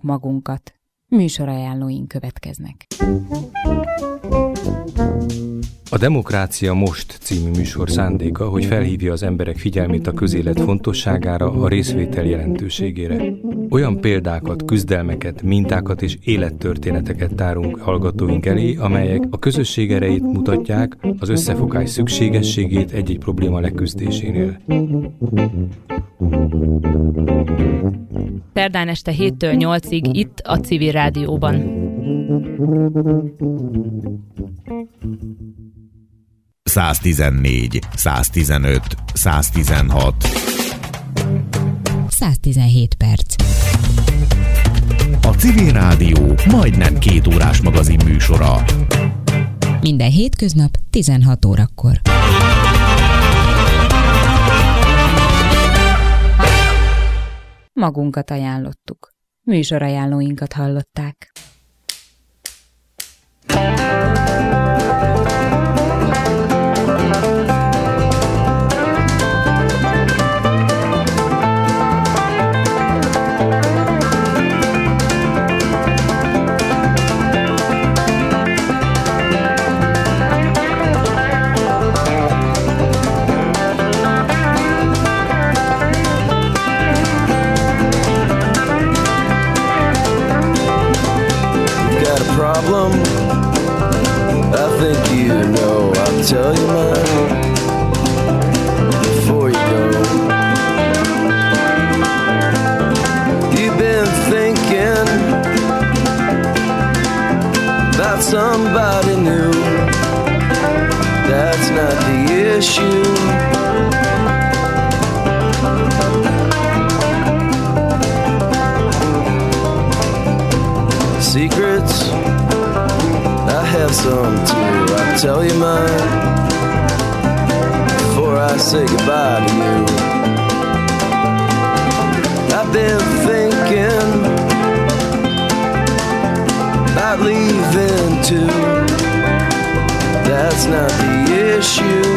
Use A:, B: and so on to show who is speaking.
A: magunkat. Műsorajánlóink következnek.
B: A Demokrácia Most című műsor szándéka, hogy felhívja az emberek figyelmét a közélet fontosságára, a részvétel jelentőségére. Olyan példákat, küzdelmeket, mintákat és élettörténeteket tárunk hallgatóink elé, amelyek a közösség erejét mutatják, az összefogás szükségességét egy-egy probléma leküzdésénél.
C: Szerdán este 7-től 8-ig itt a Civil Rádióban.
D: 114, 115, 116.
E: 117 perc.
D: A Civil Rádió majdnem 2 órás magazin műsora.
E: Minden hétköznap 16 órakor.
A: Magunkat ajánlottuk. Műsorajánlóinkat hallották.
F: I think you know, I'll tell you mine before you go. You've been thinking about somebody new. That's not the issue. Secrets, I have some too. I'll tell you mine before I say goodbye to you. I've been thinking about leaving too. That's not the issue.